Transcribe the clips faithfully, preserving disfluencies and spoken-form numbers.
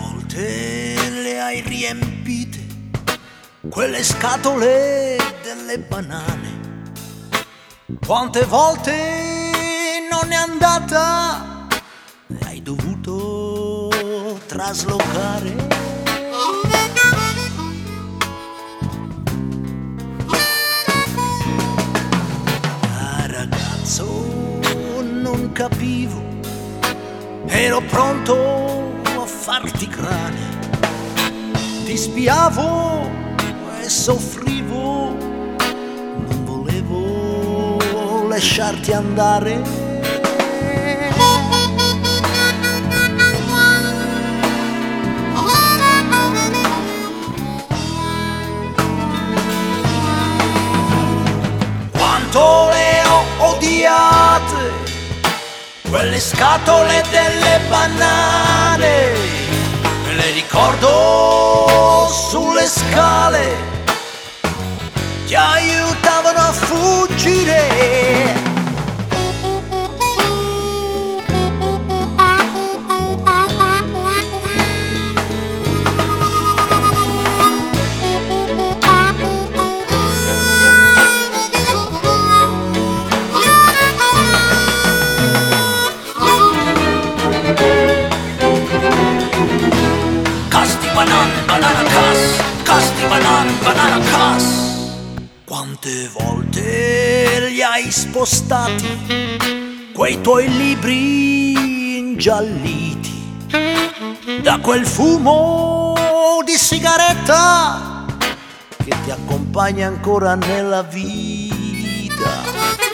volte le hai riempite quelle scatole delle banane? Quante volte non è andata e hai dovuto traslocare? Da ragazzo non capivo, ero pronto a farti grane, ti spiavo e soffrivo, non volevo lasciarti andare. Quanto le ho odiate quelle scatole delle banane, me le ricordo sulle scale, ti aiutavano a fuggire. Banana, banana cas, casti banana, banana cas. Quante volte li hai spostati quei tuoi libri ingialliti da quel fumo di sigaretta che ti accompagna ancora nella vita.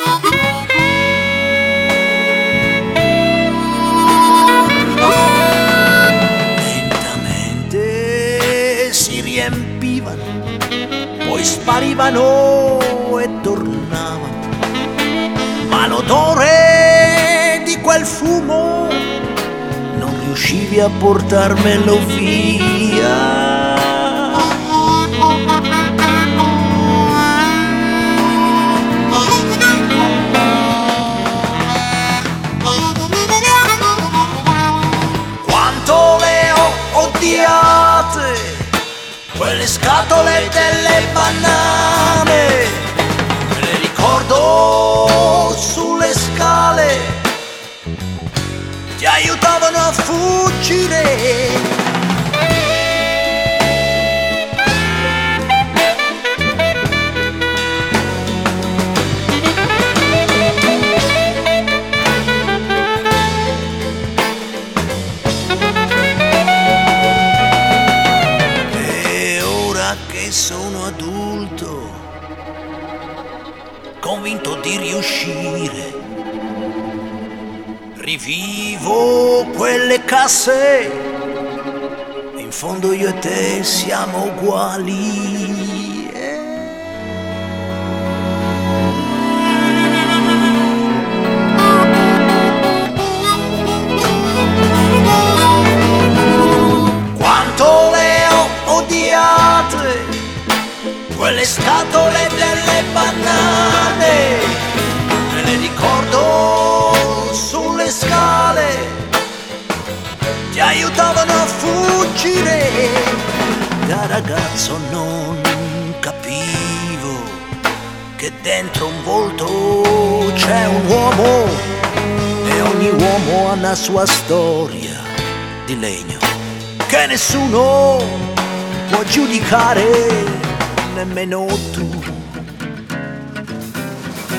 Riempivano, poi sparivano e tornavano, ma l'odore di quel fumo non riuscivi a portarmelo via. Quanto le ho odiate quelle scatole delle banane, me le ricordo sulle scale, ti aiutavano a fuggire. Che sono adulto, convinto di riuscire, rivivo quelle casse, in fondo io e te siamo uguali. Quanto le ho odiate quelle scatole delle banane, me le ricordo sulle scale, ti aiutavano a fuggire. Da ragazzo non capivo che dentro un volto c'è un uomo e ogni uomo ha una sua storia di legno che nessuno può giudicare, nemmeno tu.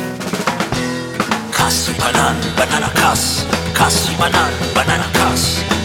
Cas, banana, banana, cas, cas, banana, banana, cas.